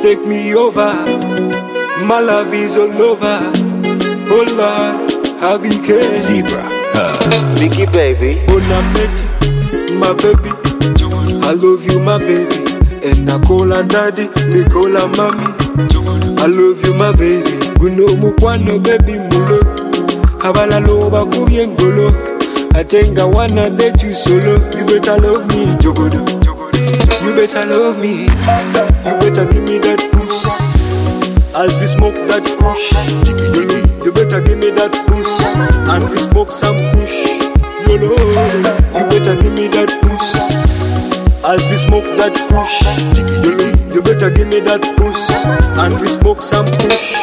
take me over. My love is all over. Oh Lord, I be care. Zebra. Vicky baby. Oh Nameti, my baby. I love you, my baby. And I call her daddy, me call her mommy. I love you, my baby. Guno mukwano baby mulo. Habala loba kubiengolo. I think I wanna date you solo. You better love me, Jogodo. You better love me. You better give me that push. As we smoke that push. You better give me that push. And we smoke some push. You better give me that push. As we smoke that push. You better give me that push. And we smoke some push.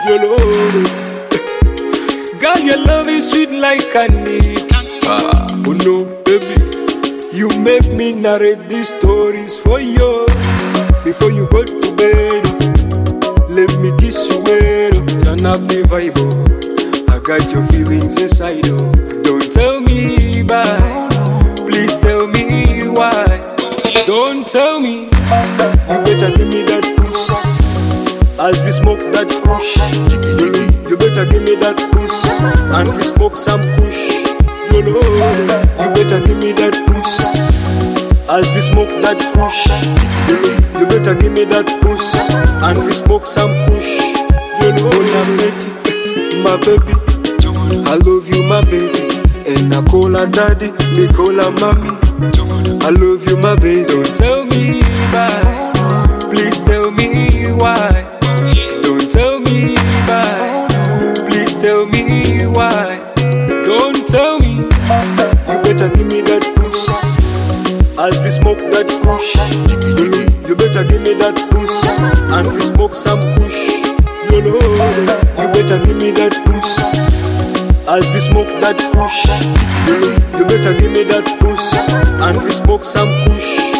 Girl, your love is sweet like honey. Oh no, baby, you make me narrate these stories for you. Before you go to bed, let me kiss you well. Turn up the vibe, I got your feelings inside. Don't tell me bye, please tell me why. Don't tell me, you better give me that push. As we smoke that push, you better give me that push. And we smoke some push. You better give me that push. As we smoke that push. You better give me that push. And we smoke some push. My baby, I love you, my baby. And I call her daddy, me call her mommy. I love you, my baby. Don't tell me bye, please tell me why. Don't tell me bye, please tell me why. Don't tell me, you better give me that push. As we smoke that push, you better give me that push. And we smoke some push. You better give me that push. As we smoke that push, you better give me that push. And we smoke some push.